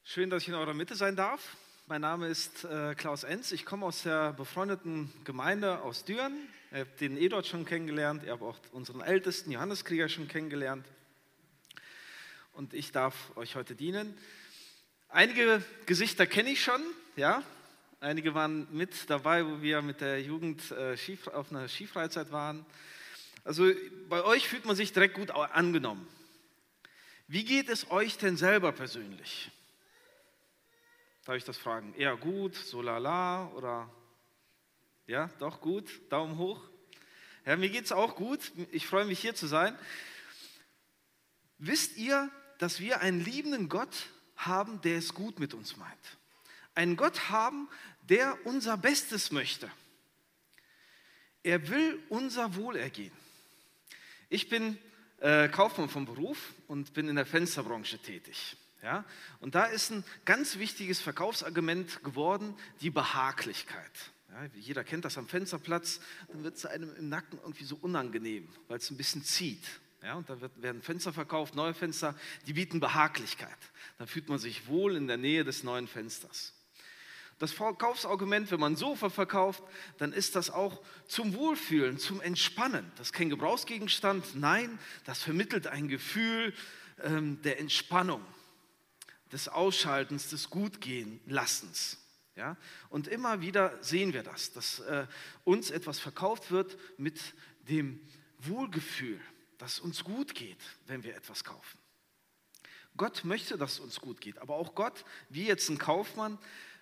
Schön, dass ich in eurer Mitte sein darf. Mein Name ist Klaus Enz. Ich komme aus der befreundeten Gemeinde aus Düren. Ihr habt den dort schon kennengelernt. Ihr habt auch unseren Ältesten Johannes Krieger schon kennengelernt. Und ich darf euch heute dienen. Einige Gesichter kenne ich schon. Ja? Einige waren mit dabei, wo wir mit der Jugend auf einer Skifreizeit waren. Also bei euch fühlt man sich direkt gut angenommen. Wie geht es euch denn selber persönlich? Darf ich das fragen? Eher gut, so lala oder ja, doch gut, Daumen hoch. Ja, mir geht es auch gut, ich freue mich hier zu sein. Wisst ihr, dass wir einen liebenden Gott haben, der es gut mit uns meint? Einen Gott haben, der unser Bestes möchte. Er will unser Wohlergehen. Ich bin Kaufmann vom Beruf und bin in der Fensterbranche tätig. Ja? Und da ist ein ganz wichtiges Verkaufsargument geworden, die Behaglichkeit. Ja, jeder kennt das am Fensterplatz, dann wird es einem im Nacken irgendwie so unangenehm, weil es ein bisschen zieht. Ja, und da werden Fenster verkauft, neue Fenster, die bieten Behaglichkeit. Da fühlt man sich wohl in der Nähe des neuen Fensters. Das Verkaufsargument, wenn man ein Sofa verkauft, dann ist das auch zum Wohlfühlen, zum Entspannen. Das ist kein Gebrauchsgegenstand, nein, das vermittelt ein Gefühl der Entspannung, des Ausschaltens, des Gutgehen-Lassens. Ja? Und immer wieder sehen wir das, dass uns etwas verkauft wird mit dem Wohlgefühl, dass uns gut geht, wenn wir etwas kaufen. Gott möchte, dass es uns gut geht, aber auch Gott, wie jetzt ein Kaufmann,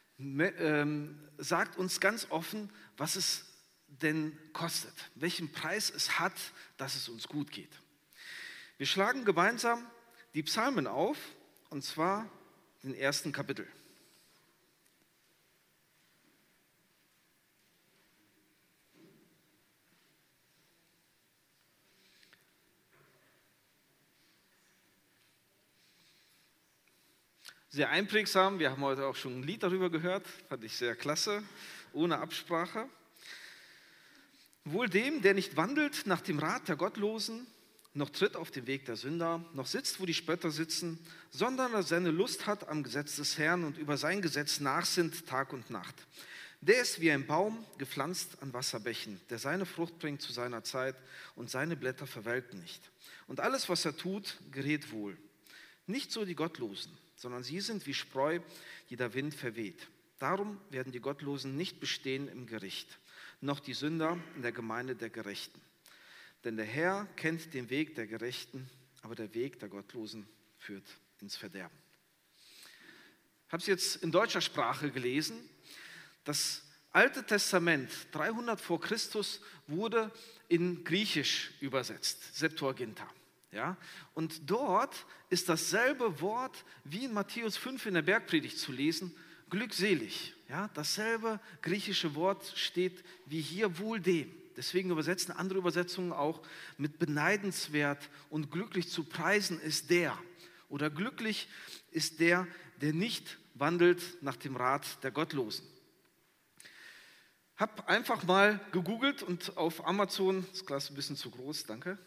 sagt uns ganz offen, was es denn kostet, welchen Preis es hat, dass es uns gut geht. Wir schlagen gemeinsam die Psalmen auf, und zwar den ersten Kapitel. Sehr einprägsam, wir haben heute auch schon ein Lied darüber gehört, fand ich sehr klasse, ohne Absprache. Wohl dem, der nicht wandelt nach dem Rat der Gottlosen, noch tritt auf den Weg der Sünder, noch sitzt, wo die Spötter sitzen, sondern er seine Lust hat am Gesetz des Herrn und über sein Gesetz nachsinnt Tag und Nacht. Der ist wie ein Baum, gepflanzt an Wasserbächen, der seine Frucht bringt zu seiner Zeit und seine Blätter verwelken nicht. Und alles, was er tut, gerät wohl. Nicht so die Gottlosen, sondern sie sind wie Spreu, die der Wind verweht. Darum werden die Gottlosen nicht bestehen im Gericht, noch die Sünder in der Gemeinde der Gerechten. Denn der Herr kennt den Weg der Gerechten, aber der Weg der Gottlosen führt ins Verderben. Ich habe es jetzt in deutscher Sprache gelesen. Das Alte Testament, 300 vor Christus, wurde in Griechisch übersetzt, Septuaginta. Ja? Und dort ist dasselbe Wort wie in Matthäus 5 in der Bergpredigt zu lesen, glückselig. Ja? Dasselbe griechische Wort steht wie hier, wohl dem. Deswegen übersetzen andere Übersetzungen auch mit beneidenswert und glücklich zu preisen ist der. Oder glücklich ist der, der nicht wandelt nach dem Rat der Gottlosen. Hab einfach mal gegoogelt und auf Amazon, das Glas ist ein bisschen zu groß, danke.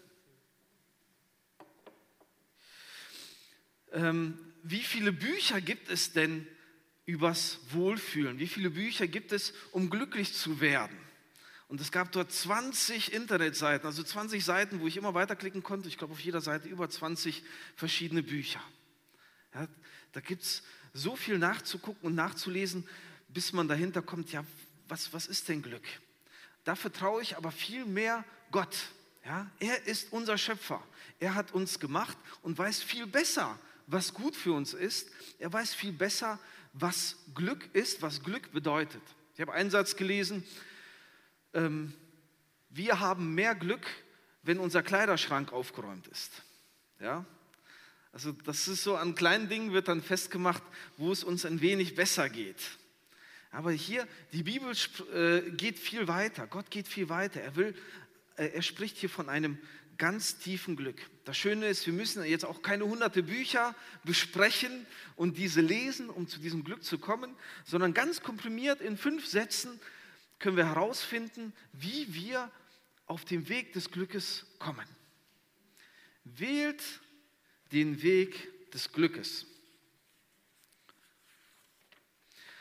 Wie viele Bücher gibt es denn übers Wohlfühlen? Wie viele Bücher gibt es, um glücklich zu werden? Und es gab dort 20 Internetseiten, also 20 Seiten, wo ich immer weiterklicken konnte. Ich glaube, auf jeder Seite über 20 verschiedene Bücher. Ja, da gibt es so viel nachzugucken und nachzulesen, bis man dahinter kommt, ja, was ist denn Glück? Da vertraue ich aber viel mehr Gott. Ja? Er ist unser Schöpfer. Er hat uns gemacht und weiß viel besser, was gut für uns ist. Er weiß viel besser, was Glück ist, was Glück bedeutet. Ich habe einen Satz gelesen, wir haben mehr Glück, wenn unser Kleiderschrank aufgeräumt ist. Ja? Also das ist so, an kleinen Dingen wird dann festgemacht, wo es uns ein wenig besser geht. Aber hier, die Bibel geht viel weiter, Gott geht viel weiter. Er spricht hier von einem ganz tiefen Glück. Das Schöne ist, wir müssen jetzt auch keine hunderte Bücher besprechen und diese lesen, um zu diesem Glück zu kommen, sondern ganz komprimiert in 5 Sätzen können wir herausfinden, wie wir auf dem Weg des Glückes kommen. Wählt den Weg des Glückes.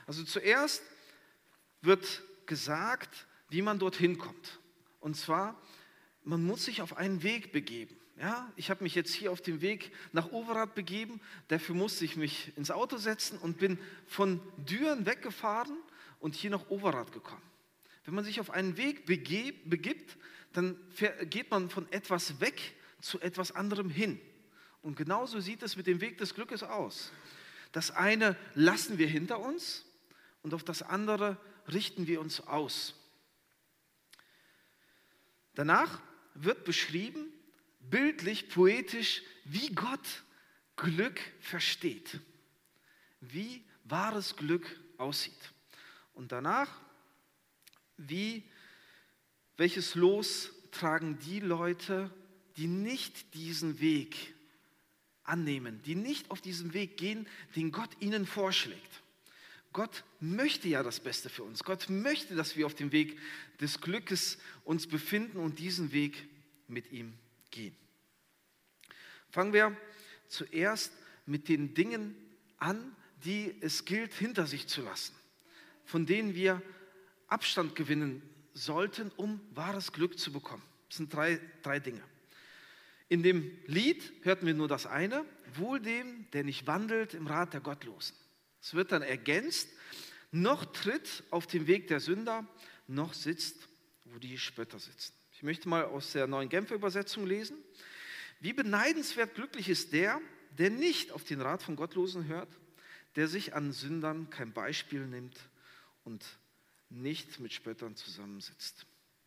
Also zuerst wird gesagt, wie man dorthin kommt. Und zwar, man muss sich auf einen Weg begeben. Ja, ich habe mich jetzt hier auf den Weg nach Overath begeben, dafür musste ich mich ins Auto setzen und bin von Düren weggefahren und hier nach Overath gekommen. Wenn man sich auf einen Weg begibt, dann geht man von etwas weg zu etwas anderem hin. Und genauso sieht es mit dem Weg des Glückes aus. Das eine lassen wir hinter uns und auf das andere richten wir uns aus. Danach wird beschrieben, bildlich, poetisch, wie Gott Glück versteht, wie wahres Glück aussieht. Und danach, welches Los tragen die Leute, die nicht diesen Weg annehmen, die nicht auf diesen Weg gehen, den Gott ihnen vorschlägt. Gott möchte ja das Beste für uns. Gott möchte, dass wir auf dem Weg des Glückes uns befinden und diesen Weg mit ihm gehen. Fangen wir zuerst mit den Dingen an, die es gilt, hinter sich zu lassen, von denen wir Abstand gewinnen sollten, um wahres Glück zu bekommen. Das sind drei Dinge. In dem Lied hörten wir nur das eine, wohl dem, der nicht wandelt im Rat der Gottlosen. Es wird dann ergänzt, noch tritt auf dem Weg der Sünder, noch sitzt, wo die Spötter sitzen. Ich möchte mal aus der Neuen Genfer Übersetzung lesen. Wie beneidenswert glücklich ist der nicht auf den Rat von Gottlosen hört, der sich an Sündern kein Beispiel nimmt und nicht mit Spöttern zusammensitzt.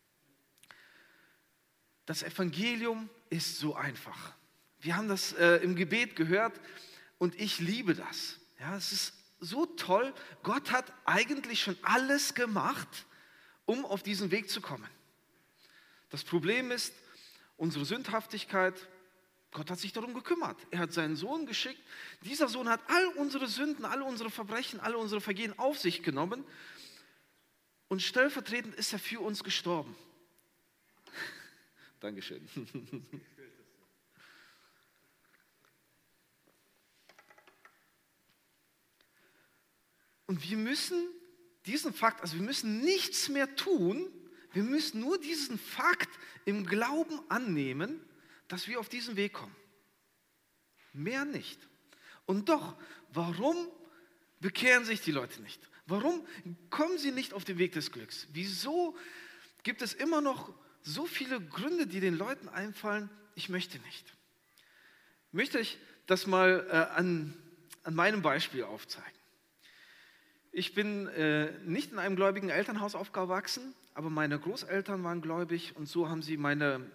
Das Evangelium ist so einfach. Wir haben das im Gebet gehört und ich liebe das. Ja, es ist so toll. Gott hat eigentlich schon alles gemacht, um auf diesen Weg zu kommen. Das Problem ist unsere Sündhaftigkeit. Gott hat sich darum gekümmert. Er hat seinen Sohn geschickt. Dieser Sohn hat all unsere Sünden, all unsere Verbrechen, all unsere Vergehen auf sich genommen. Und stellvertretend ist er für uns gestorben. Dankeschön. Und wir müssen diesen Fakt, also wir müssen nichts mehr tun, wir müssen nur diesen Fakt im Glauben annehmen, dass wir auf diesen Weg kommen. Mehr nicht. Und doch, warum bekehren sich die Leute nicht? Warum kommen sie nicht auf den Weg des Glücks? Wieso gibt es immer noch so viele Gründe, die den Leuten einfallen, ich möchte nicht? Möchte ich das mal an meinem Beispiel aufzeigen. Ich bin nicht in einem gläubigen Elternhaus aufgewachsen, aber meine Großeltern waren gläubig und so haben sie meine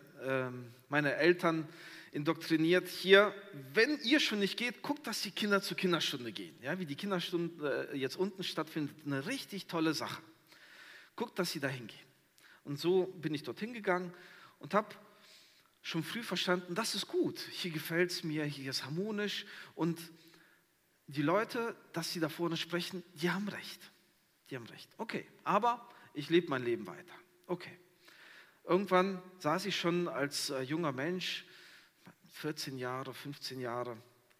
Eltern indoktriniert. Hier, wenn ihr schon nicht geht, guckt, dass die Kinder zur Kinderstunde gehen. Ja, wie die Kinderstunde jetzt unten stattfindet, eine richtig tolle Sache. Guckt, dass sie dahin gehen. Und so bin ich dorthin gegangen und habe schon früh verstanden, das ist gut. Hier gefällt es mir, hier ist harmonisch und die Leute, dass sie da vorne sprechen, die haben recht. Die haben recht. Okay, aber ich lebe mein Leben weiter. Okay. Irgendwann saß ich schon als junger Mensch, 14 Jahre, 15 Jahre,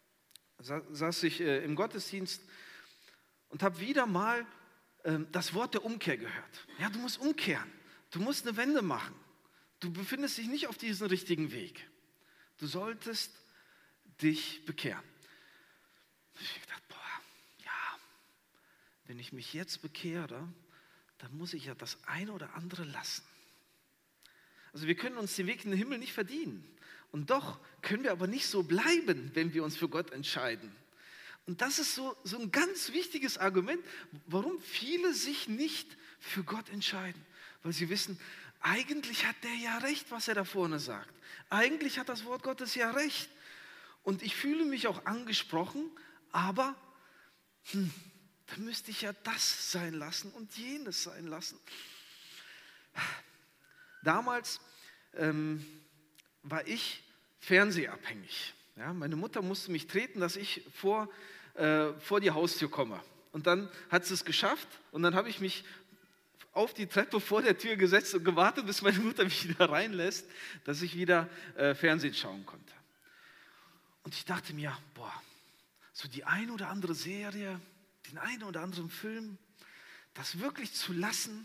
saß ich im Gottesdienst und habe wieder mal das Wort der Umkehr gehört. Ja, du musst umkehren. Du musst eine Wende machen. Du befindest dich nicht auf diesem richtigen Weg. Du solltest dich bekehren. Ich habe gedacht, ja, wenn ich mich jetzt bekehre, dann muss ich ja das eine oder andere lassen. Also wir können uns den Weg in den Himmel nicht verdienen. Und doch können wir aber nicht so bleiben, wenn wir uns für Gott entscheiden. Und das ist so ein ganz wichtiges Argument, warum viele sich nicht für Gott entscheiden. Weil sie wissen, eigentlich hat der ja recht, was er da vorne sagt. Eigentlich hat das Wort Gottes ja recht. Und ich fühle mich auch angesprochen, aber dann müsste ich ja das sein lassen und jenes sein lassen. Damals war ich fernsehabhängig. Ja, meine Mutter musste mich treten, dass ich vor die Haustür komme. Und dann hat sie es geschafft und dann habe ich mich auf die Treppe vor der Tür gesetzt und gewartet, bis meine Mutter mich wieder reinlässt, dass ich wieder Fernsehen schauen konnte. Und ich dachte mir, so die ein oder andere Serie, den einen oder anderen Film, das wirklich zu lassen,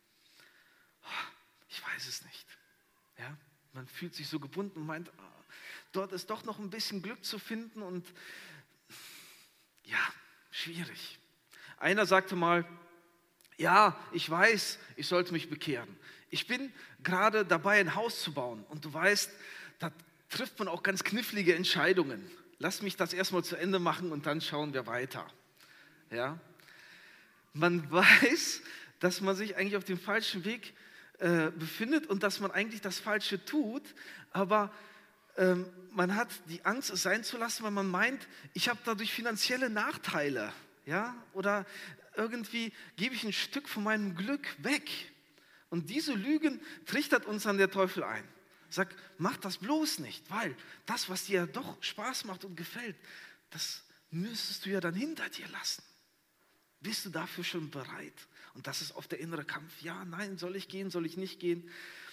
ich weiß es nicht. Ja, man fühlt sich so gebunden und meint, dort ist doch noch ein bisschen Glück zu finden und ja, schwierig. Einer sagte mal, ja, ich weiß, ich sollte mich bekehren. Ich bin gerade dabei, ein Haus zu bauen und du weißt, da trifft man auch ganz knifflige Entscheidungen. Lass mich das erstmal zu Ende machen und dann schauen wir weiter. Ja? Man weiß, dass man sich eigentlich auf dem falschen Weg befindet und dass man eigentlich das Falsche tut, aber man hat die Angst, es sein zu lassen, weil man meint, ich habe dadurch finanzielle Nachteile. Ja? Oder irgendwie gebe ich ein Stück von meinem Glück weg. Und diese Lügen trichtert uns dann der Teufel ein. Sag, mach das bloß nicht, weil das, was dir ja doch Spaß macht und gefällt, das müsstest du ja dann hinter dir lassen. Bist du dafür schon bereit? Und das ist oft der innere Kampf. Ja, nein, soll ich gehen, soll ich nicht gehen?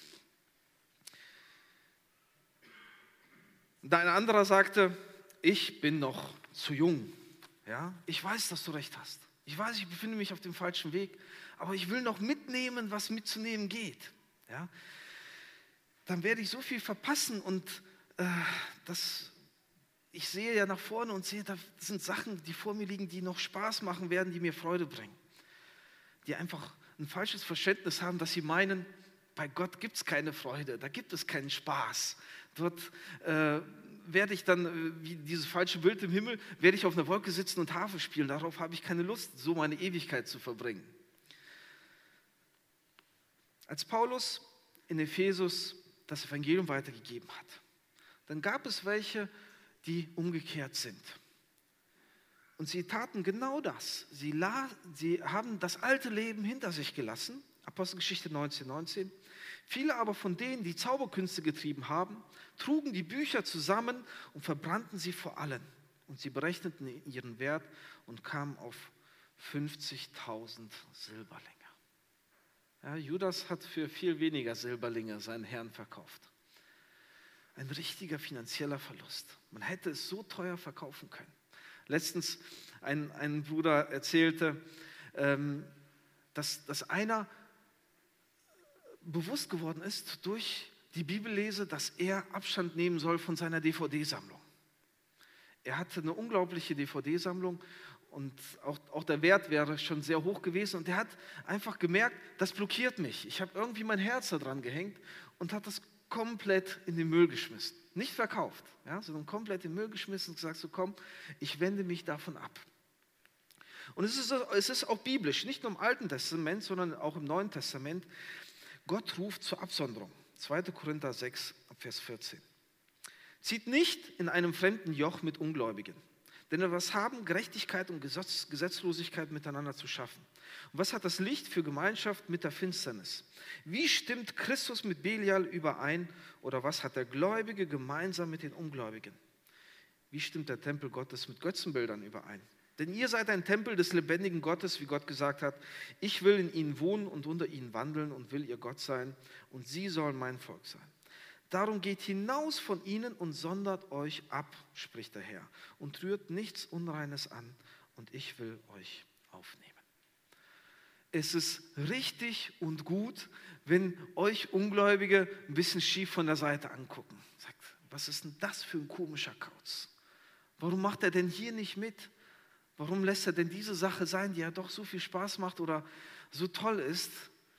Und ein anderer sagte, ich bin noch zu jung. Ja, ich weiß, dass du recht hast. Ich weiß, ich befinde mich auf dem falschen Weg, aber ich will noch mitnehmen, was mitzunehmen geht. Ja, dann werde ich so viel verpassen und ich sehe ja nach vorne und sehe, da sind Sachen, die vor mir liegen, die noch Spaß machen werden, die mir Freude bringen. Die einfach ein falsches Verständnis haben, dass sie meinen, bei Gott gibt es keine Freude, da gibt es keinen Spaß. Dort werde ich dann, wie dieses falsche Bild im Himmel, werde ich auf einer Wolke sitzen und Harfe spielen. Darauf habe ich keine Lust, so meine Ewigkeit zu verbringen. Als Paulus in Ephesus das Evangelium weitergegeben hat, dann gab es welche, die umgekehrt sind. Und sie taten genau das. Sie haben das alte Leben hinter sich gelassen, Apostelgeschichte 19,19. Viele aber von denen, die Zauberkünste getrieben haben, trugen die Bücher zusammen und verbrannten sie vor allen. Und sie berechneten ihren Wert und kamen auf 50.000 Silberlinge. Ja, Judas hat für viel weniger Silberlinge seinen Herrn verkauft. Ein richtiger finanzieller Verlust. Man hätte es so teuer verkaufen können. Letztens ein Bruder erzählte, dass einer bewusst geworden ist durch die Bibellese, dass er Abstand nehmen soll von seiner DVD-Sammlung. Er hatte eine unglaubliche DVD-Sammlung und auch der Wert wäre schon sehr hoch gewesen. Und er hat einfach gemerkt, das blockiert mich. Ich habe irgendwie mein Herz da dran gehängt und hat das komplett in den Müll geschmissen. Nicht verkauft, ja, sondern komplett in den Müll geschmissen und gesagt, so komm, ich wende mich davon ab. Und es ist auch biblisch, nicht nur im Alten Testament, sondern auch im Neuen Testament. Gott ruft zur Absonderung. 2. Korinther 6, Vers 14. Zieht nicht in einem fremden Joch mit Ungläubigen. Denn wir was haben, Gerechtigkeit und Gesetzlosigkeit miteinander zu schaffen. Und was hat das Licht für Gemeinschaft mit der Finsternis? Wie stimmt Christus mit Belial überein? Oder was hat der Gläubige gemeinsam mit den Ungläubigen? Wie stimmt der Tempel Gottes mit Götzenbildern überein? Denn ihr seid ein Tempel des lebendigen Gottes, wie Gott gesagt hat. Ich will in ihnen wohnen und unter ihnen wandeln und will ihr Gott sein. Und sie sollen mein Volk sein. Darum geht hinaus von ihnen und sondert euch ab, spricht der Herr, und rührt nichts Unreines an, und ich will euch aufnehmen. Es ist richtig und gut, wenn euch Ungläubige ein bisschen schief von der Seite angucken. Sagt, was ist denn das für ein komischer Kauz? Warum macht er denn hier nicht mit? Warum lässt er denn diese Sache sein, die ja doch so viel Spaß macht oder so toll ist?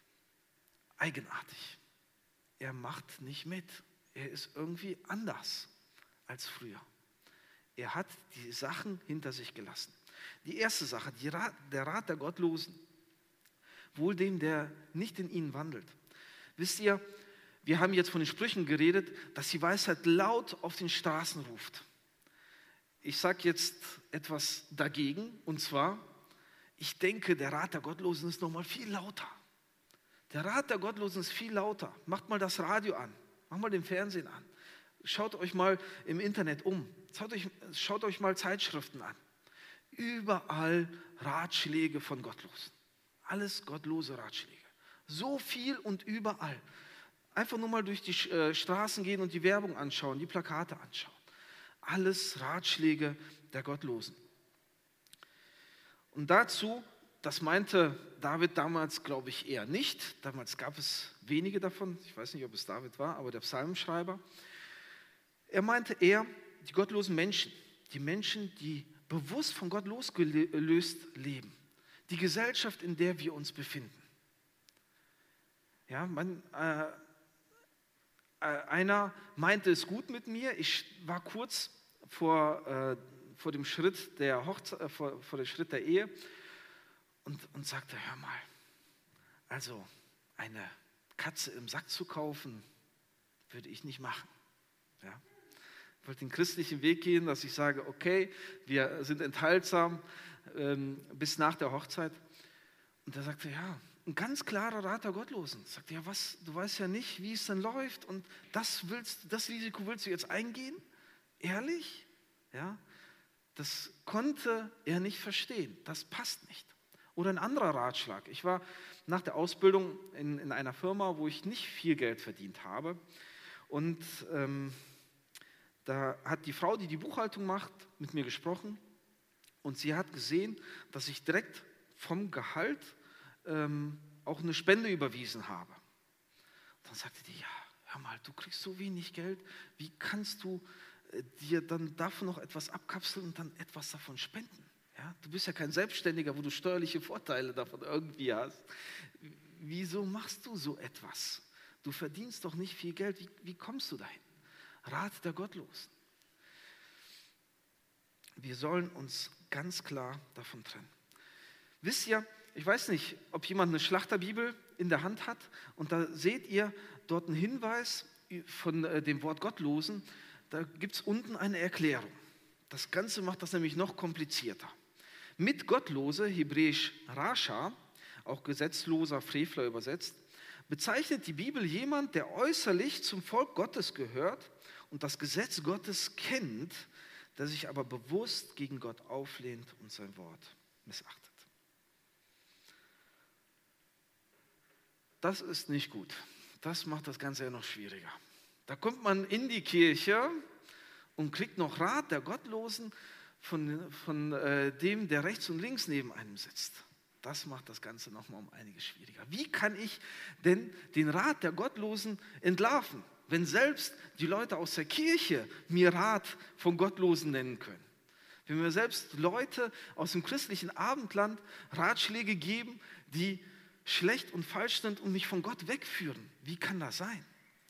Eigenartig. Er macht nicht mit. Er ist irgendwie anders als früher. Er hat die Sachen hinter sich gelassen. Die erste Sache, der Rat der Gottlosen, wohl dem, der nicht in ihnen wandelt. Wisst ihr, wir haben jetzt von den Sprüchen geredet, dass die Weisheit laut auf den Straßen ruft. Ich sage jetzt etwas dagegen, und zwar, ich denke, der Rat der Gottlosen ist noch mal viel lauter. Der Rat der Gottlosen ist viel lauter. Macht mal das Radio an, macht mal den Fernsehen an. Schaut euch mal im Internet um. Schaut euch mal Zeitschriften an. Überall Ratschläge von Gottlosen. Alles gottlose Ratschläge. So viel und überall. Einfach nur mal durch die Straßen gehen und die Werbung anschauen, die Plakate anschauen. Alles Ratschläge der Gottlosen. Und dazu, das meinte David damals, glaube ich, eher nicht. Damals gab es wenige davon. Ich weiß nicht, ob es David war, aber der Psalmenschreiber. Er meinte eher die gottlosen Menschen. Die Menschen, die bewusst von Gott losgelöst leben. Die Gesellschaft, in der wir uns befinden. Ja, einer meinte es gut mit mir. Ich war kurz vor dem Schritt vor dem Schritt der Ehe und sagte, hör mal, also eine Katze im Sack zu kaufen, würde ich nicht machen. Ja? Ich wollte den christlichen Weg gehen, dass ich sage, okay, wir sind enthaltsam bis nach der Hochzeit. Und er sagte, ja, ein ganz klarer Rat der Gottlosen. Er sagte, ja, was, du weißt ja nicht, wie es dann läuft und das Risiko willst du jetzt eingehen? Ehrlich? Ja, das konnte er nicht verstehen. Das passt nicht. Oder ein anderer Ratschlag. Ich war nach der Ausbildung in einer Firma, wo ich nicht viel Geld verdient habe. Und da hat die Frau, die die Buchhaltung macht, mit mir gesprochen. Und sie hat gesehen, dass ich direkt vom Gehalt auch eine Spende überwiesen habe. Dann sagte die, ja, hör mal, du kriegst so wenig Geld, wie kannst du dir dann davon noch etwas abkapseln und dann etwas davon spenden? Ja, du bist ja kein Selbstständiger, wo du steuerliche Vorteile davon irgendwie hast. Wieso machst du so etwas? Du verdienst doch nicht viel Geld, wie kommst du dahin? Rat der Gottlosen. Wir sollen uns ganz klar davon trennen. Wisst ihr, ich weiß nicht, ob jemand eine Schlachterbibel in der Hand hat und da seht ihr dort einen Hinweis von dem Wort Gottlosen. Da gibt es unten eine Erklärung. Das Ganze macht das nämlich noch komplizierter. Mit Gottlose, hebräisch Rasha, auch gesetzloser Frevler übersetzt, bezeichnet die Bibel jemand, der äußerlich zum Volk Gottes gehört und das Gesetz Gottes kennt, der sich aber bewusst gegen Gott auflehnt und sein Wort missachtet. Das ist nicht gut. Das macht das Ganze ja noch schwieriger. Da kommt man in die Kirche und kriegt noch Rat der Gottlosen von dem, der rechts und links neben einem sitzt. Das macht das Ganze nochmal um einiges schwieriger. Wie kann ich denn den Rat der Gottlosen entlarven, wenn selbst die Leute aus der Kirche mir Rat von Gottlosen nennen können? Wenn mir selbst Leute aus dem christlichen Abendland Ratschläge geben, die schlecht und falsch sind und mich von Gott wegführen. Wie kann das sein?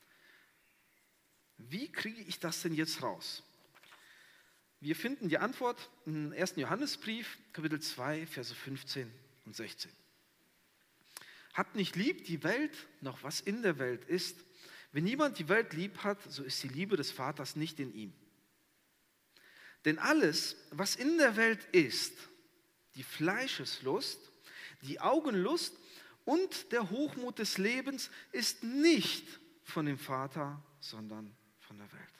Wie kriege ich das denn jetzt raus? Wir finden die Antwort im 1. Johannesbrief, Kapitel 2, Verse 15 und 16. Habt nicht lieb die Welt, noch was in der Welt ist. Wenn niemand die Welt lieb hat, so ist die Liebe des Vaters nicht in ihm. Denn alles, was in der Welt ist, die Fleischeslust, die Augenlust und der Hochmut des Lebens, ist nicht von dem Vater, sondern von der Welt.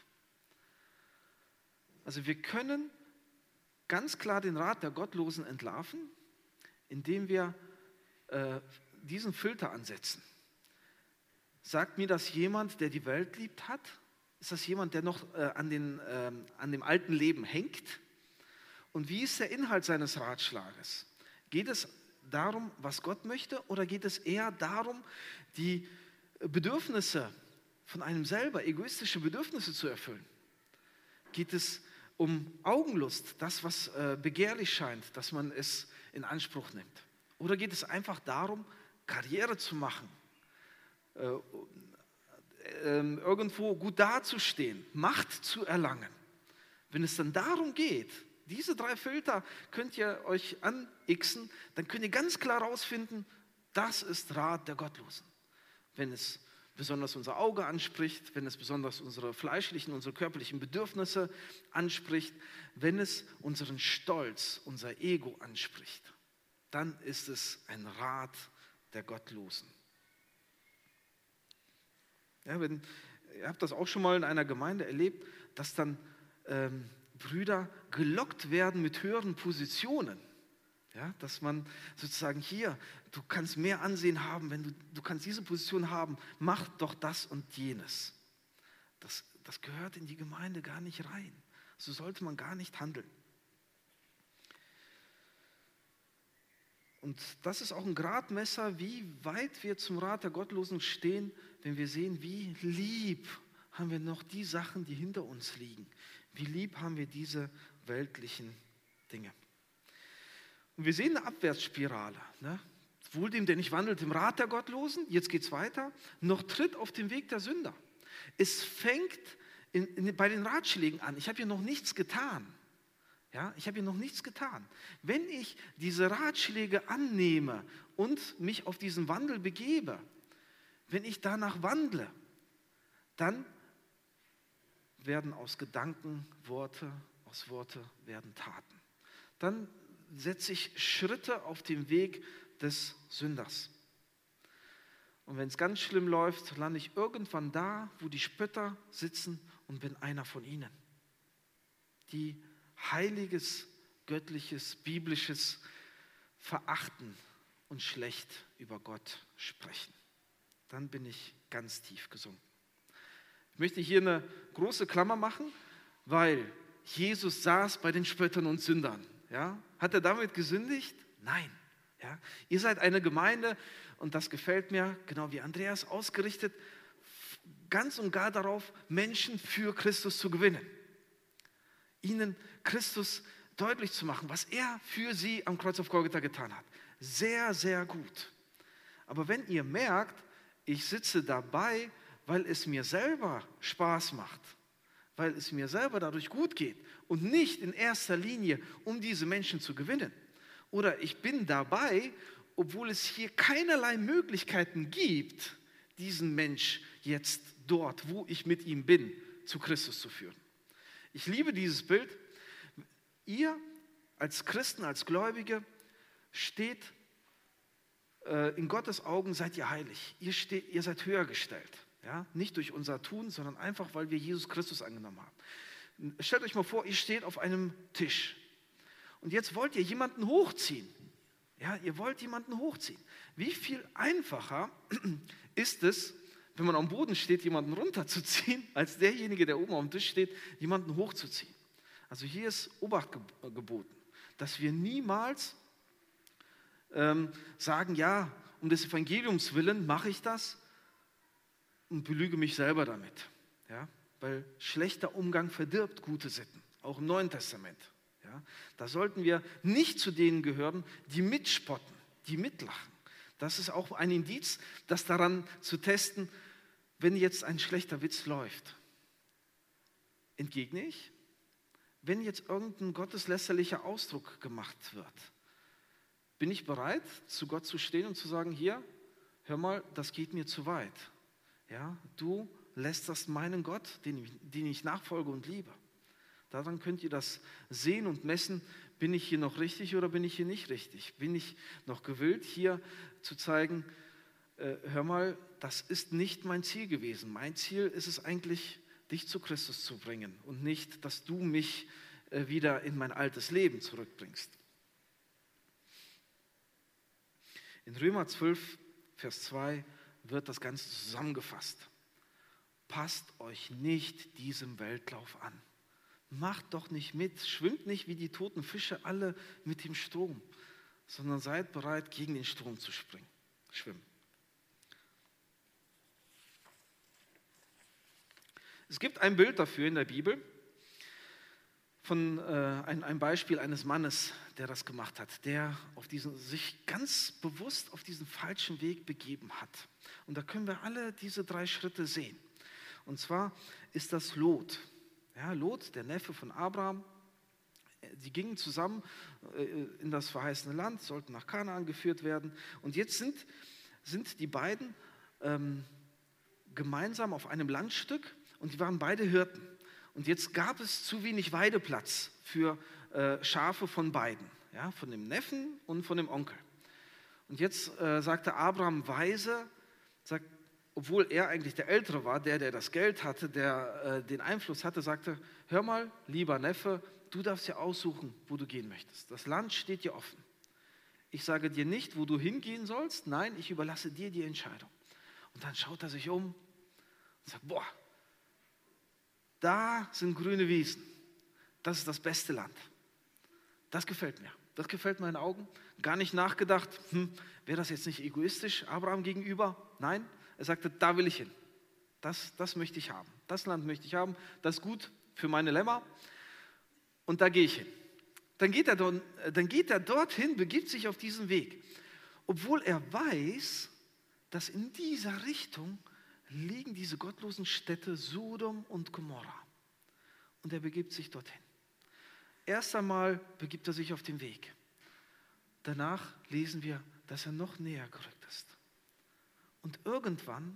Also wir können ganz klar den Rat der Gottlosen entlarven, indem wir diesen Filter ansetzen. Sagt mir das jemand, der die Welt liebt hat? Ist das jemand, der noch an dem alten Leben hängt? Und wie ist der Inhalt seines Ratschlages? Geht es darum, was Gott möchte, oder geht es eher darum, die Bedürfnisse von einem selber, egoistische Bedürfnisse zu erfüllen? Geht es um Augenlust, das, was begehrlich scheint, dass man es in Anspruch nimmt? Oder geht es einfach darum, Karriere zu machen, irgendwo gut dazustehen, Macht zu erlangen? Wenn es dann darum geht, diese 3 Filter könnt ihr euch anixen, dann könnt ihr ganz klar herausfinden, das ist Rat der Gottlosen. Wenn es besonders unser Auge anspricht, wenn es besonders unsere fleischlichen, unsere körperlichen Bedürfnisse anspricht, wenn es unseren Stolz, unser Ego anspricht, dann ist es ein Rat der Gottlosen. Ja, ihr habt das auch schon mal in einer Gemeinde erlebt, dass dann Brüder gelockt werden mit höheren Positionen. Ja, dass man sozusagen hier, du kannst mehr Ansehen haben, wenn du kannst diese Position haben, mach doch das und jenes. Das gehört in die Gemeinde gar nicht rein. So sollte man gar nicht handeln. Und das ist auch ein Gradmesser, wie weit wir zum Rat der Gottlosen stehen, wenn wir sehen, wie lieb haben wir noch die Sachen, die hinter uns liegen. Wie lieb haben wir diese weltlichen Dinge. Und wir sehen eine Abwärtsspirale. Ne? Wohl dem, der nicht wandelt im Rat der Gottlosen, jetzt geht es weiter, noch tritt auf den Weg der Sünder. Es fängt bei den Ratschlägen an. Ich habe hier noch nichts getan. Ja, ich habe hier noch nichts getan. Wenn ich diese Ratschläge annehme und mich auf diesen Wandel begebe, wenn ich danach wandle, dann werden aus Gedanken Worte, aus Worte werden Taten. Dann setze ich Schritte auf dem Weg des Sünders. Und wenn es ganz schlimm läuft, lande ich irgendwann da, wo die Spötter sitzen und bin einer von ihnen, die heiliges, göttliches, biblisches verachten und schlecht über Gott sprechen. Dann bin ich ganz tief gesunken. Ich möchte hier eine große Klammer machen, weil Jesus saß bei den Spöttern und Sündern. Ja? Hat er damit gesündigt? Nein. Ja? Ihr seid eine Gemeinde, und das gefällt mir, genau wie Andreas, ausgerichtet, ganz und gar darauf, Menschen für Christus zu gewinnen. Ihnen Christus deutlich zu machen, was er für sie am Kreuz auf Golgatha getan hat. Sehr, sehr gut. Aber wenn ihr merkt, ich sitze dabei, weil es mir selber Spaß macht, weil es mir selber dadurch gut geht und nicht in erster Linie, um diese Menschen zu gewinnen. Oder ich bin dabei, obwohl es hier keinerlei Möglichkeiten gibt, diesen Mensch jetzt dort, wo ich mit ihm bin, zu Christus zu führen. Ich liebe dieses Bild. Ihr als Christen, als Gläubige steht in Gottes Augen, seid ihr heilig. Ihr seid höher gestellt. Ja? Nicht durch unser Tun, sondern einfach, weil wir Jesus Christus angenommen haben. Stellt euch mal vor, ihr steht auf einem Tisch und jetzt wollt ihr jemanden hochziehen. Ja, ihr wollt jemanden hochziehen. Wie viel einfacher ist es, wenn man am Boden steht, jemanden runterzuziehen, als derjenige, der oben auf dem Tisch steht, jemanden hochzuziehen. Also hier ist Obacht geboten, dass wir niemals sagen, ja, um des Evangeliums willen mache ich das und belüge mich selber damit. Ja? Weil schlechter Umgang verdirbt gute Sitten, auch im Neuen Testament. Ja? Da sollten wir nicht zu denen gehören, die mitspotten, die mitlachen. Das ist auch ein Indiz, das daran zu testen, wenn jetzt ein schlechter Witz läuft. Entgegne ich? Wenn jetzt irgendein gotteslästerlicher Ausdruck gemacht wird, bin ich bereit, zu Gott zu stehen und zu sagen, hier, hör mal, das geht mir zu weit. Ja, du lästerst meinen Gott, den ich nachfolge und liebe. Daran könnt ihr das sehen und messen, bin ich hier noch richtig oder bin ich hier nicht richtig? Bin ich noch gewillt, hier zu zeigen, hör mal, das ist nicht mein Ziel gewesen. Mein Ziel ist es eigentlich, dich zu Christus zu bringen und nicht, dass du mich wieder in mein altes Leben zurückbringst. In Römer 12, Vers 2 wird das Ganze zusammengefasst. Passt euch nicht diesem Weltlauf an. Macht doch nicht mit, schwimmt nicht wie die toten Fische alle mit dem Strom, sondern seid bereit, gegen den Strom zu schwimmen. Es gibt ein Bild dafür in der Bibel, von ein Beispiel eines Mannes, der das gemacht hat, der sich ganz bewusst auf diesen falschen Weg begeben hat. Und da können wir alle diese 3 Schritte sehen. Und zwar ist das Lot. Ja, Lot, der Neffe von Abraham, die gingen zusammen in das verheißene Land, sollten nach Kanaan geführt werden. Und jetzt sind die beiden gemeinsam auf einem Landstück und die waren beide Hirten. Und jetzt gab es zu wenig Weideplatz für Schafe von beiden, ja, von dem Neffen und von dem Onkel. Und jetzt sagte Abraham weise, obwohl er eigentlich der Ältere war, der das Geld hatte, der den Einfluss hatte, sagte, hör mal, lieber Neffe, du darfst ja aussuchen, wo du gehen möchtest. Das Land steht dir offen. Ich sage dir nicht, wo du hingehen sollst, nein, ich überlasse dir die Entscheidung. Und dann schaut er sich um und sagt, boah, da sind grüne Wiesen. Das ist das beste Land. Das gefällt mir. Das gefällt meinen Augen. Gar nicht nachgedacht, wäre das jetzt nicht egoistisch Abraham gegenüber? Nein, er sagte, da will ich hin. Das möchte ich haben. Das Land möchte ich haben. Das ist gut für meine Lämmer. Und da gehe ich hin. Dann geht er dorthin, begibt sich auf diesen Weg. Obwohl er weiß, dass in dieser Richtung liegen diese gottlosen Städte Sodom und Gomorra. Und er begibt sich dorthin. Erst einmal begibt er sich auf den Weg. Danach lesen wir, dass er noch näher gerückt ist. Und irgendwann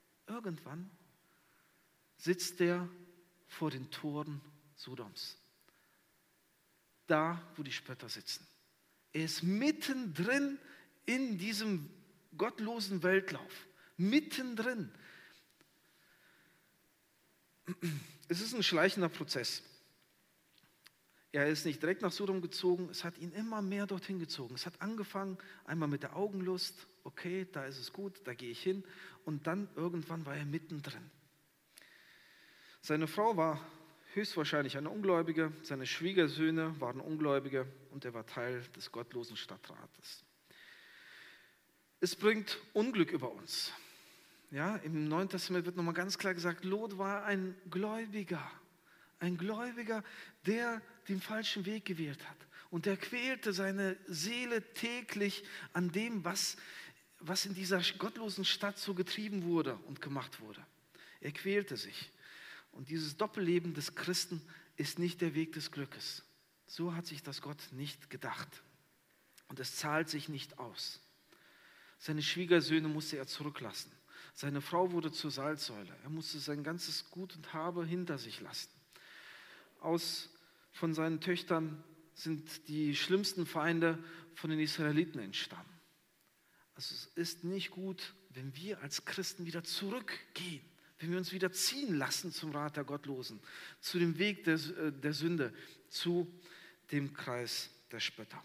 sitzt er vor den Toren Sodoms. Da, wo die Spötter sitzen. Er ist mittendrin in diesem gottlosen Weltlauf. Mittendrin. Es ist ein schleichender Prozess. Er ist nicht direkt nach Sodom gezogen, es hat ihn immer mehr dorthin gezogen. Es hat angefangen, einmal mit der Augenlust, okay, da ist es gut, da gehe ich hin. Und dann irgendwann war er mittendrin. Seine Frau war höchstwahrscheinlich eine Ungläubige, seine Schwiegersöhne waren Ungläubige und er war Teil des gottlosen Stadtrates. Es bringt Unglück über uns. Ja, im Neuen Testament wird nochmal ganz klar gesagt, Lot war ein Gläubiger, der den falschen Weg gewählt hat. Und der quälte seine Seele täglich an dem, was in dieser gottlosen Stadt so getrieben wurde und gemacht wurde. Er quälte sich. Und dieses Doppelleben des Christen ist nicht der Weg des Glückes. So hat sich das Gott nicht gedacht. Und es zahlt sich nicht aus. Seine Schwiegersöhne musste er zurücklassen. Seine Frau wurde zur Salzsäule. Er musste sein ganzes Gut und Habe hinter sich lassen. Von seinen Töchtern sind die schlimmsten Feinde von den Israeliten entstammen. Also es ist nicht gut, wenn wir als Christen wieder zurückgehen, wenn wir uns wieder ziehen lassen zum Rat der Gottlosen, zu dem Weg der Sünde, zu dem Kreis der Spötter.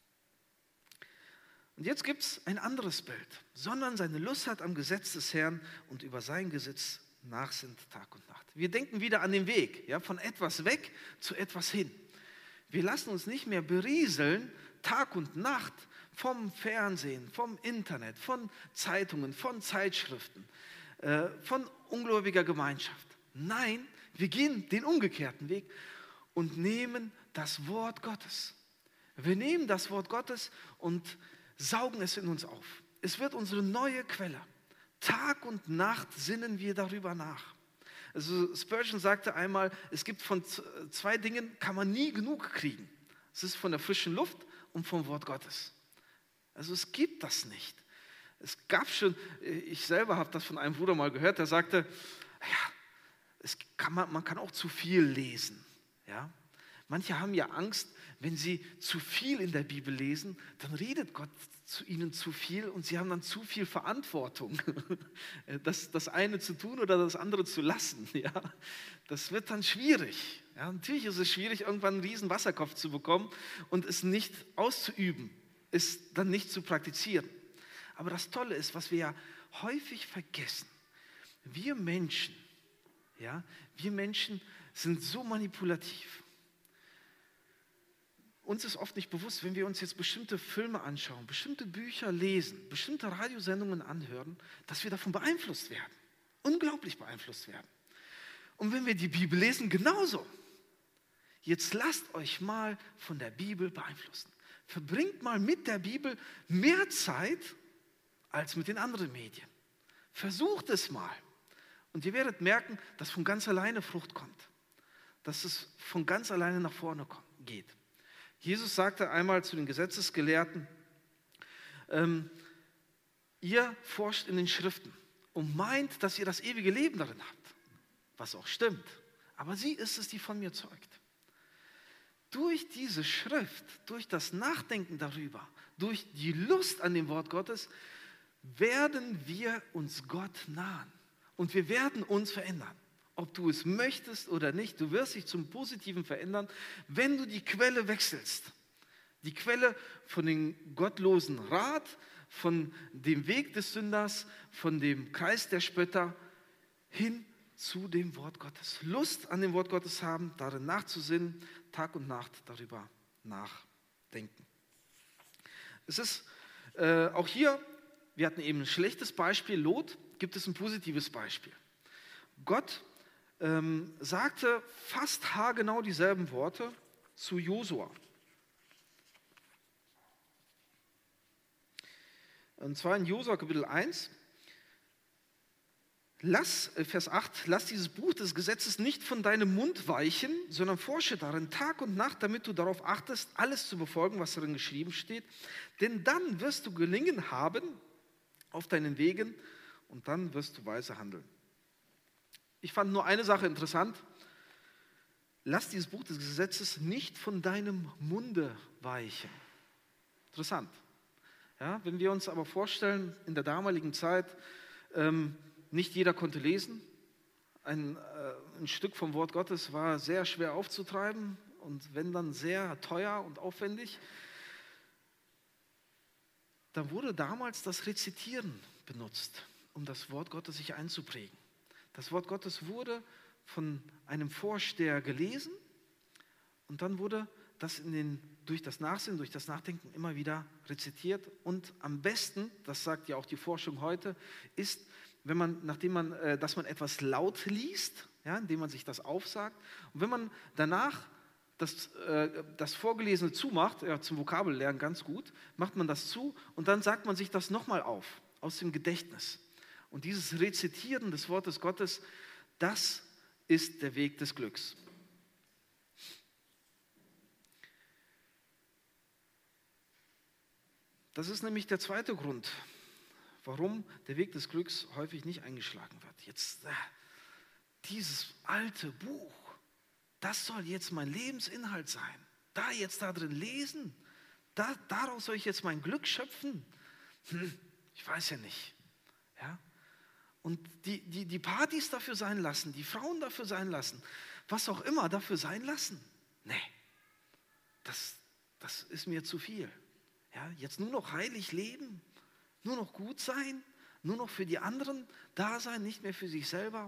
Und jetzt gibt es ein anderes Bild. Sondern seine Lust hat am Gesetz des Herrn und über sein Gesetz nachsinnt Tag und Nacht. Wir denken wieder an den Weg, ja, von etwas weg zu etwas hin. Wir lassen uns nicht mehr berieseln, Tag und Nacht, vom Fernsehen, vom Internet, von Zeitungen, von Zeitschriften, von ungläubiger Gemeinschaft. Nein, wir gehen den umgekehrten Weg und nehmen das Wort Gottes. Wir nehmen das Wort Gottes und saugen es in uns auf. Es wird unsere neue Quelle. Tag und Nacht sinnen wir darüber nach. Also Spurgeon sagte einmal, es gibt von zwei Dingen, kann man nie genug kriegen. Es ist von der frischen Luft und vom Wort Gottes. Also es gibt das nicht. Es gab schon, ich selber habe das von einem Bruder mal gehört, der sagte, ja, man kann auch zu viel lesen. Ja? Manche haben ja Angst, wenn sie zu viel in der Bibel lesen, dann redet Gott zu ihnen zu viel und sie haben dann zu viel Verantwortung, das eine zu tun oder das andere zu lassen. Ja? Das wird dann schwierig. Ja? Natürlich ist es schwierig, irgendwann einen riesen Wasserkopf zu bekommen und es nicht auszuüben, es dann nicht zu praktizieren. Aber das Tolle ist, was wir ja häufig vergessen, wir Menschen sind so manipulativ. Uns ist oft nicht bewusst, wenn wir uns jetzt bestimmte Filme anschauen, bestimmte Bücher lesen, bestimmte Radiosendungen anhören, dass wir davon beeinflusst werden. Unglaublich beeinflusst werden. Und wenn wir die Bibel lesen, genauso. Jetzt lasst euch mal von der Bibel beeinflussen. Verbringt mal mit der Bibel mehr Zeit als mit den anderen Medien. Versucht es mal. Und ihr werdet merken, dass von ganz alleine Frucht kommt. Dass es von ganz alleine nach vorne geht. Jesus sagte einmal zu den Gesetzesgelehrten, ihr forscht in den Schriften und meint, dass ihr das ewige Leben darin habt, was auch stimmt. Aber sie ist es, die von mir zeugt. Durch diese Schrift, durch das Nachdenken darüber, durch die Lust an dem Wort Gottes, werden wir uns Gott nahen und wir werden uns verändern. Ob du es möchtest oder nicht, du wirst dich zum Positiven verändern, wenn du die Quelle wechselst. Die Quelle von dem gottlosen Rat, von dem Weg des Sünders, von dem Kreis der Spötter hin zu dem Wort Gottes. Lust an dem Wort Gottes haben, darin nachzusinnen, Tag und Nacht darüber nachdenken. Es ist auch hier, wir hatten eben ein schlechtes Beispiel, Lot, gibt es ein positives Beispiel. Gott sagte fast haargenau dieselben Worte zu Josua. Und zwar in Josua Kapitel 1, Vers 8, lass dieses Buch des Gesetzes nicht von deinem Mund weichen, sondern forsche darin Tag und Nacht, damit du darauf achtest, alles zu befolgen, was darin geschrieben steht. Denn dann wirst du Gelingen haben auf deinen Wegen und dann wirst du weise handeln. Ich fand nur eine Sache interessant. Lass dieses Buch des Gesetzes nicht von deinem Munde weichen. Interessant. Ja, wenn wir uns aber vorstellen, in der damaligen Zeit, nicht jeder konnte lesen. Ein Stück vom Wort Gottes war sehr schwer aufzutreiben und wenn dann sehr teuer und aufwendig. Da wurde damals das Rezitieren benutzt, um das Wort Gottes sich einzuprägen. Das Wort Gottes wurde von einem Vorsteher gelesen und dann wurde das durch das Nachsinnen, durch das Nachdenken immer wieder rezitiert. Und am besten, das sagt ja auch die Forschung heute, ist, dass man etwas laut liest, ja, indem man sich das aufsagt. Und wenn man danach das Vorgelesene zumacht, ja, zum Vokabellernen ganz gut, macht man das zu und dann sagt man sich das nochmal auf, aus dem Gedächtnis. Und dieses Rezitieren des Wortes Gottes, das ist der Weg des Glücks. Das ist nämlich der zweite Grund, warum der Weg des Glücks häufig nicht eingeschlagen wird. Jetzt, dieses alte Buch, das soll jetzt mein Lebensinhalt sein. Da drin lesen, daraus soll ich jetzt mein Glück schöpfen? Ich weiß ja nicht. Ja? Und die Partys dafür sein lassen, die Frauen dafür sein lassen, was auch immer dafür sein lassen. Nee, das ist mir zu viel. Ja, jetzt nur noch heilig leben, nur noch gut sein, nur noch für die anderen da sein, nicht mehr für sich selber.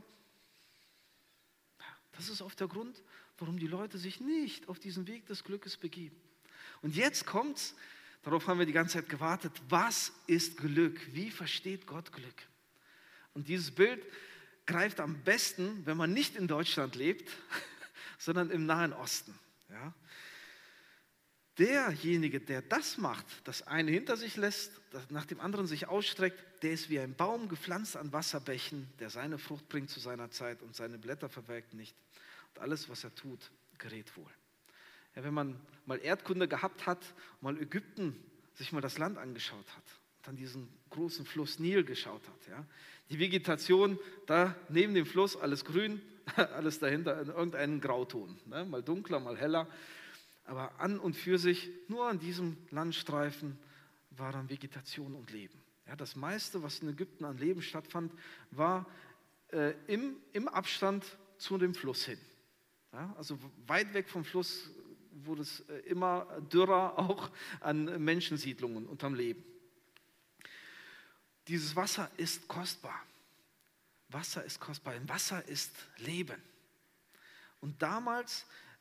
Das ist oft der Grund, warum die Leute sich nicht auf diesen Weg des Glückes begeben. Und jetzt kommt's, darauf haben wir die ganze Zeit gewartet, was ist Glück? Wie versteht Gott Glück? Und dieses Bild greift am besten, wenn man nicht in Deutschland lebt, sondern im Nahen Osten. Ja? Derjenige, der das macht, das eine hinter sich lässt, das nach dem anderen sich ausstreckt, der ist wie ein Baum gepflanzt an Wasserbächen, der seine Frucht bringt zu seiner Zeit und seine Blätter verwelkt nicht. Und alles, was er tut, gerät wohl. Ja, wenn man mal Erdkunde gehabt hat, mal Ägypten, sich mal das Land angeschaut hat, dann diesen großen Fluss Nil geschaut hat. Ja. Die Vegetation, da neben dem Fluss alles grün, alles dahinter in irgendeinem Grauton. Ne? Mal dunkler, mal heller. Aber an und für sich, nur an diesem Landstreifen, war dann Vegetation und Leben. Ja, das meiste, was in Ägypten an Leben stattfand, war im Abstand zu dem Fluss hin. Ja, also weit weg vom Fluss wurde es immer dürrer, auch an Menschensiedlungen unterm Leben. Dieses Wasser ist kostbar. Wasser ist kostbar. Im Wasser ist Leben. Und damals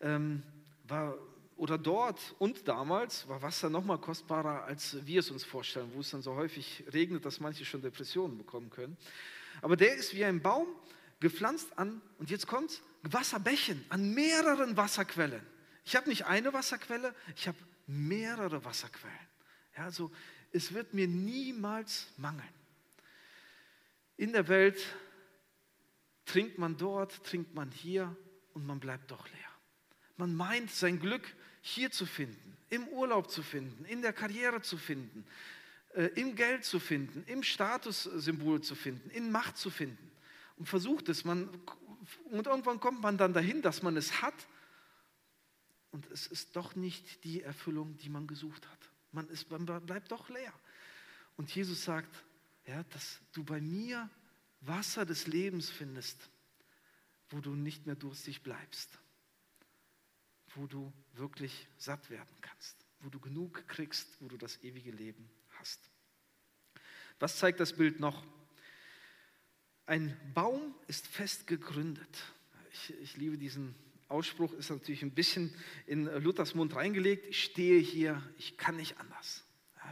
damals war Wasser noch mal kostbarer, als wir es uns vorstellen, wo es dann so häufig regnet, dass manche schon Depressionen bekommen können. Aber der ist wie ein Baum gepflanzt an, und jetzt kommt's, Wasserbächen an mehreren Wasserquellen. Ich habe nicht eine Wasserquelle, ich habe mehrere Wasserquellen. Ja, also es wird mir niemals mangeln. In der Welt trinkt man dort, trinkt man hier und man bleibt doch leer. Man meint, sein Glück hier zu finden, im Urlaub zu finden, in der Karriere zu finden, im Geld zu finden, im Statussymbol zu finden, in Macht zu finden. Und versucht es. Und irgendwann kommt man dann dahin, dass man es hat. Und es ist doch nicht die Erfüllung, die man gesucht hat. Man bleibt doch leer. Und Jesus sagt, ja, dass du bei mir Wasser des Lebens findest, wo du nicht mehr durstig bleibst. Wo du wirklich satt werden kannst. Wo du genug kriegst, wo du das ewige Leben hast. Was zeigt das Bild noch? Ein Baum ist fest gegründet. Ich liebe diesen Ausspruch, ist natürlich ein bisschen in Luthers Mund reingelegt. Ich stehe hier, ich kann nicht anders. Ja,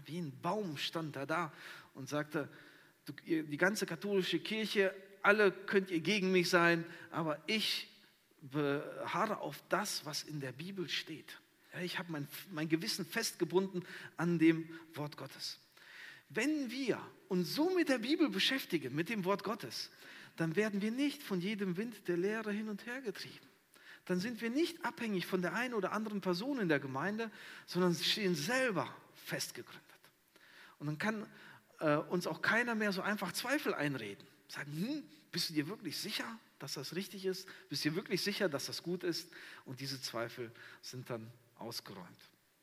wie ein Baum stand er da und sagte, die ganze katholische Kirche, alle könnt ihr gegen mich sein, aber ich beharre auf das, was in der Bibel steht. Ja, ich habe mein Gewissen festgebunden an dem Wort Gottes. Wenn wir uns so mit der Bibel beschäftigen, mit dem Wort Gottes, dann werden wir nicht von jedem Wind der Lehre hin und her getrieben. Dann sind wir nicht abhängig von der einen oder anderen Person in der Gemeinde, sondern stehen selber festgegründet. Und dann kann uns auch keiner mehr so einfach Zweifel einreden. Sagen, bist du dir wirklich sicher, dass das richtig ist? Bist du dir wirklich sicher, dass das gut ist? Und diese Zweifel sind dann ausgeräumt.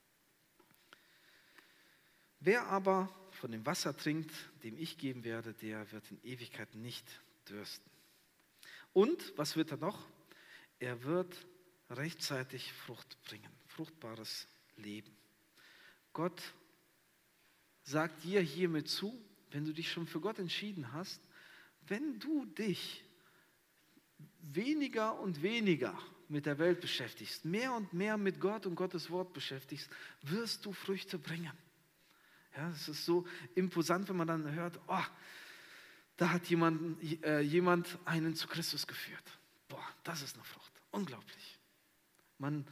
Wer aber von dem Wasser trinkt, dem ich geben werde, der wird in Ewigkeit nicht dürsten. Und, was wird er noch? Er wird rechtzeitig Frucht bringen, fruchtbares Leben. Gott sagt dir hiermit zu, wenn du dich schon für Gott entschieden hast, wenn du dich weniger und weniger mit der Welt beschäftigst, mehr und mehr mit Gott und Gottes Wort beschäftigst, wirst du Früchte bringen. Ja, es ist so imposant, wenn man dann hört, oh, da hat jemand einen zu Christus geführt. Boah, das ist eine Frucht. Unglaublich. Man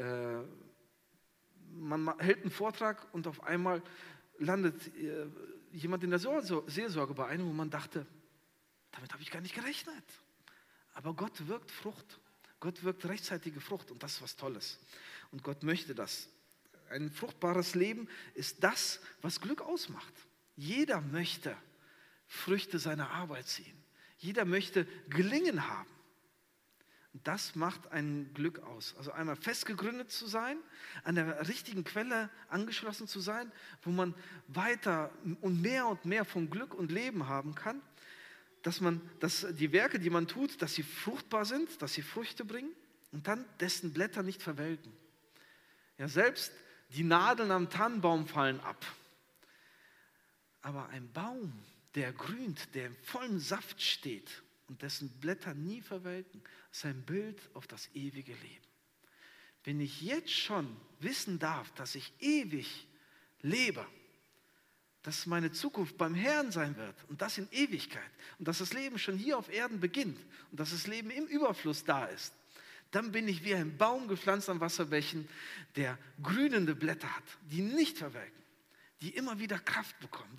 hält einen Vortrag und auf einmal landet jemand in der Seelsorge bei einem, wo man dachte, damit habe ich gar nicht gerechnet. Aber Gott wirkt Frucht. Gott wirkt rechtzeitige Frucht und das ist was Tolles. Und Gott möchte das. Ein fruchtbares Leben ist das, was Glück ausmacht. Jeder möchte Früchte seiner Arbeit ziehen. Jeder möchte Gelingen haben. Und das macht ein Glück aus. Also einmal festgegründet zu sein, an der richtigen Quelle angeschlossen zu sein, wo man weiter und mehr von Glück und Leben haben kann. Dass die Werke, die man tut, dass sie fruchtbar sind, dass sie Früchte bringen und dann dessen Blätter nicht verwelken. Ja, selbst die Nadeln am Tannenbaum fallen ab. Aber ein Baum, der grünt, der im vollen Saft steht und dessen Blätter nie verwelken, ist ein Bild auf das ewige Leben. Wenn ich jetzt schon wissen darf, dass ich ewig lebe, dass meine Zukunft beim Herrn sein wird und das in Ewigkeit und dass das Leben schon hier auf Erden beginnt und dass das Leben im Überfluss da ist, dann bin ich wie ein Baum gepflanzt an Wasserbächen, der grünende Blätter hat, die nicht verwelken, die immer wieder Kraft bekommen,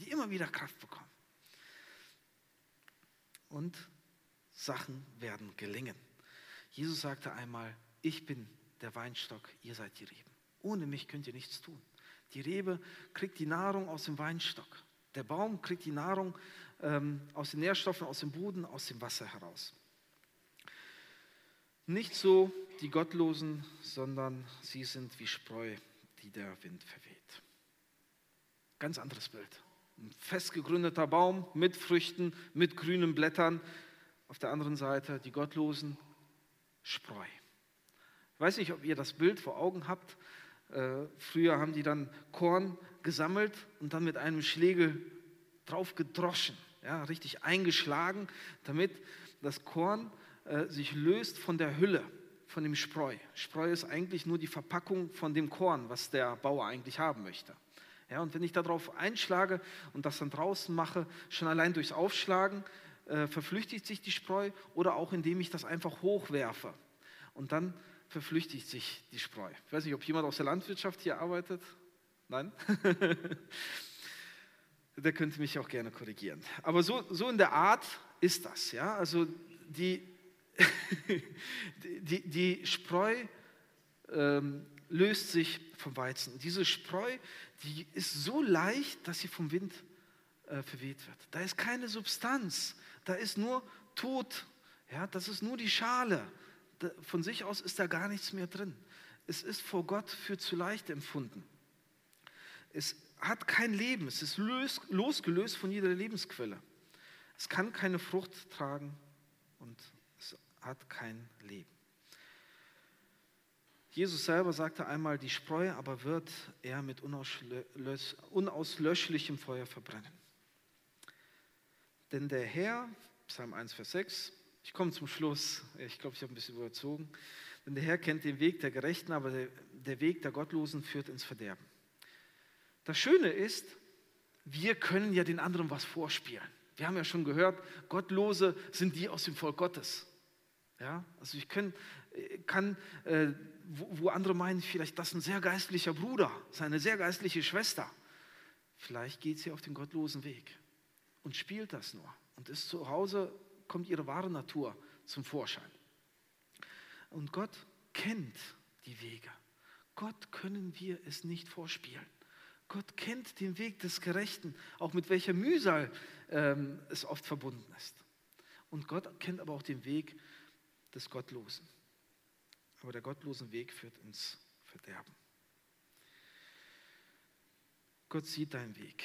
Und Sachen werden gelingen. Jesus sagte einmal, ich bin der Weinstock, ihr seid die Reben. Ohne mich könnt ihr nichts tun. Die Rebe kriegt die Nahrung aus dem Weinstock. Der Baum kriegt die Nahrung aus den Nährstoffen, aus dem Boden, aus dem Wasser heraus. Nicht so die Gottlosen, sondern sie sind wie Spreu, die der Wind verweht. Ganz anderes Bild. Ein fest gegründeter Baum mit Früchten, mit grünen Blättern. Auf der anderen Seite die Gottlosen, Spreu. Ich weiß nicht, ob ihr das Bild vor Augen habt. Früher haben die dann Korn gesammelt und dann mit einem Schlegel drauf gedroschen, ja, richtig eingeschlagen, damit das Korn sich löst von der Hülle, von dem Spreu. Spreu ist eigentlich nur die Verpackung von dem Korn, was der Bauer eigentlich haben möchte. Ja, und wenn ich darauf einschlage und das dann draußen mache, schon allein durchs Aufschlagen, verflüchtigt sich die Spreu oder auch indem ich das einfach hochwerfe. Und dann verflüchtigt sich die Spreu. Ich weiß nicht, ob jemand aus der Landwirtschaft hier arbeitet. Nein? Der könnte mich auch gerne korrigieren. Aber so in der Art ist das. Ja? Also die Spreu löst sich vom Weizen. Diese Spreu, die ist so leicht, dass sie vom Wind verweht wird. Da ist keine Substanz, da ist nur Tod. Ja? Das ist nur die Schale. Von sich aus ist da gar nichts mehr drin. Es ist vor Gott für zu leicht empfunden. Es hat kein Leben, es ist losgelöst von jeder Lebensquelle. Es kann keine Frucht tragen und es hat kein Leben. Jesus selber sagte einmal, die Spreu aber wird er mit unauslöschlichem Feuer verbrennen. Denn der Herr, Psalm 1, Vers 6, ich komme zum Schluss, ich glaube, ich habe ein bisschen überzogen. Denn der Herr kennt den Weg der Gerechten, aber der Weg der Gottlosen führt ins Verderben. Das Schöne ist, wir können ja den anderen was vorspielen. Wir haben ja schon gehört, Gottlose sind die aus dem Volk Gottes. Ja, also ich kann, wo andere meinen, vielleicht das ist ein sehr geistlicher Bruder, seine sehr geistliche Schwester. Vielleicht geht sie auf den gottlosen Weg und spielt das nur. Und ist zu Hause, kommt ihre wahre Natur zum Vorschein. Und Gott kennt die Wege. Gott können wir es nicht vorspielen. Gott kennt den Weg des Gerechten, auch mit welcher Mühsal es oft verbunden ist. Und Gott kennt aber auch den Weg des Gottlosen. Aber der gottlosen Weg führt ins Verderben. Gott sieht deinen Weg.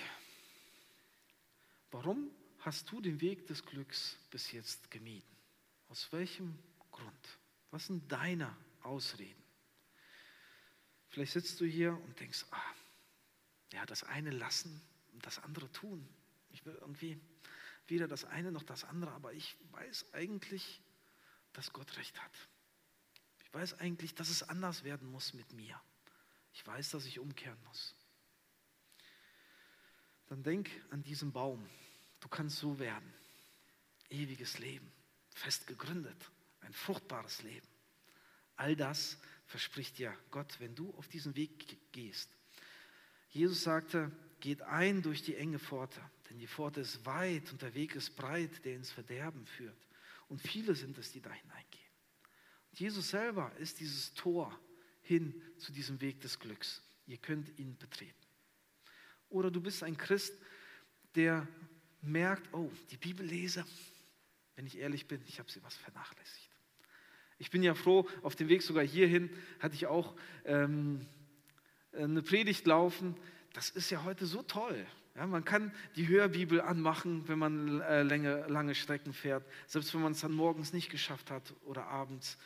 Warum hast du den Weg des Glücks bis jetzt gemieden? Aus welchem Grund? Was sind deine Ausreden? Vielleicht sitzt du hier und denkst, ja, das eine lassen und das andere tun. Ich will irgendwie weder das eine noch das andere, aber ich weiß eigentlich, dass Gott recht hat. Ich weiß eigentlich, dass es anders werden muss mit mir. Ich weiß, dass ich umkehren muss. Dann denk an diesen Baum. Du kannst so werden. Ewiges Leben, fest gegründet, ein fruchtbares Leben. All das verspricht dir Gott, wenn du auf diesen Weg gehst. Jesus sagte, geht ein durch die enge Pforte, denn die Pforte ist weit und der Weg ist breit, der ins Verderben führt. Und viele sind es, die da hineingehen. Und Jesus selber ist dieses Tor hin zu diesem Weg des Glücks. Ihr könnt ihn betreten. Oder du bist ein Christ, der merkt, die Bibellese, wenn ich ehrlich bin, ich habe sie was vernachlässigt. Ich bin ja froh, auf dem Weg sogar hierhin hatte ich auch eine Predigt laufen. Das ist ja heute so toll. Ja, man kann die Hörbibel anmachen, wenn man lange Strecken fährt, selbst wenn man es dann morgens nicht geschafft hat oder abends.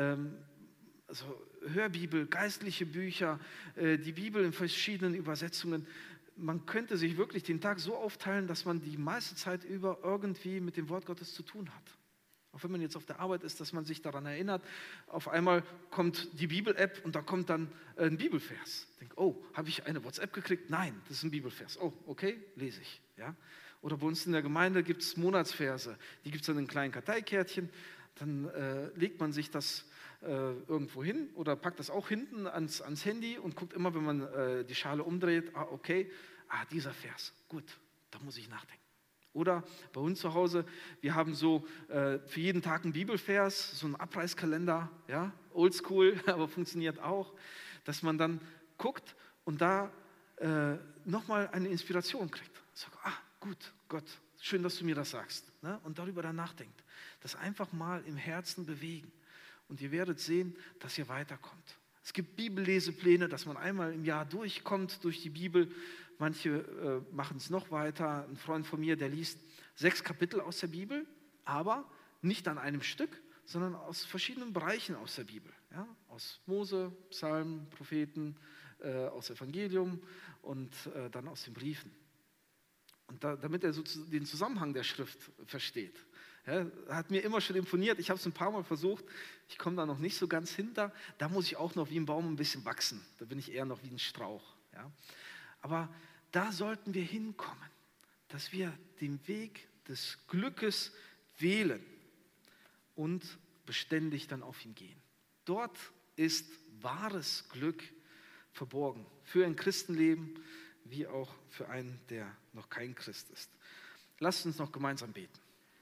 Also Hörbibel, geistliche Bücher, die Bibel in verschiedenen Übersetzungen. Man könnte sich wirklich den Tag so aufteilen, dass man die meiste Zeit über irgendwie mit dem Wort Gottes zu tun hat. Auch wenn man jetzt auf der Arbeit ist, dass man sich daran erinnert, auf einmal kommt die Bibel-App und da kommt dann ein Bibelvers. Ich denke, habe ich eine WhatsApp gekriegt? Nein, das ist ein Bibelvers. Okay, lese ich. Ja? Oder bei uns in der Gemeinde gibt es Monatsverse. Die gibt es dann in kleinen Karteikärtchen. Dann legt man sich das irgendwo hin oder packt das auch hinten ans Handy und guckt immer, wenn man die Schale umdreht, dieser Vers, gut, da muss ich nachdenken. Oder bei uns zu Hause, wir haben so für jeden Tag einen Bibelvers, so einen Abreißkalender, ja, oldschool, aber funktioniert auch, dass man dann guckt und da nochmal eine Inspiration kriegt. Sagt, gut, Gott, schön, dass du mir das sagst. Ne? Und darüber dann nachdenkt. Das einfach mal im Herzen bewegen. Und ihr werdet sehen, dass ihr weiterkommt. Es gibt Bibellesepläne, dass man einmal im Jahr durchkommt durch die Bibel. Manche machen es noch weiter. Ein Freund von mir, der liest 6 Kapitel aus der Bibel, aber nicht an einem Stück, sondern aus verschiedenen Bereichen aus der Bibel. Ja? Aus Mose, Psalmen, Propheten, aus Evangelium und dann aus den Briefen. Und damit er so den Zusammenhang der Schrift versteht. Ja, hat mir immer schon imponiert. Ich habe es ein paar Mal versucht. Ich komme da noch nicht so ganz hinter. Da muss ich auch noch wie ein Baum ein bisschen wachsen. Da bin ich eher noch wie ein Strauch. Ja. Aber da sollten wir hinkommen, dass wir den Weg des Glückes wählen und beständig dann auf ihn gehen. Dort ist wahres Glück verborgen. Für ein Christenleben wie auch für einen, der noch kein Christ ist. Lasst uns noch gemeinsam beten.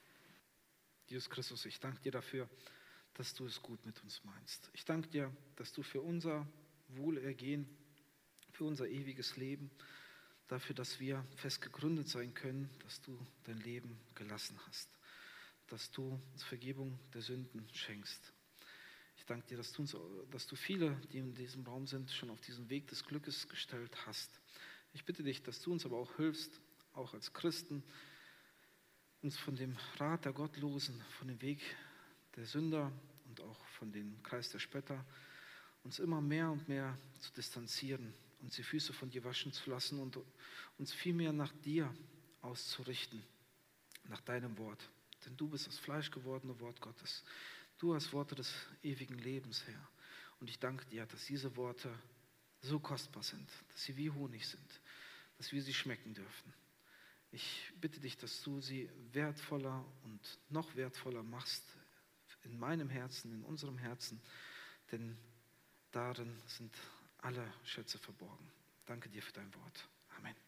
Jesus Christus, ich danke dir dafür, dass du es gut mit uns meinst. Ich danke dir, dass du für unser Wohlergehen, für unser ewiges Leben, dafür, dass wir fest gegründet sein können, dass du dein Leben gelassen hast, dass du uns Vergebung der Sünden schenkst. Ich danke dir, dass du viele, die in diesem Raum sind, schon auf diesen Weg des Glückes gestellt hast. Ich bitte dich, dass du uns aber auch hilfst, auch als Christen, uns von dem Rat der Gottlosen, von dem Weg der Sünder und auch von dem Kreis der Spötter, uns immer mehr und mehr zu distanzieren, uns die Füße von dir waschen zu lassen und uns vielmehr nach dir auszurichten, nach deinem Wort. Denn du bist das fleischgewordene Wort Gottes. Du hast Worte des ewigen Lebens, Herr. Und ich danke dir, dass diese Worte so kostbar sind, dass sie wie Honig sind. dass wir sie schmecken dürfen. Ich bitte dich, dass du sie wertvoller und noch wertvoller machst in meinem Herzen, in unserem Herzen, denn darin sind alle Schätze verborgen. Danke dir für dein Wort. Amen.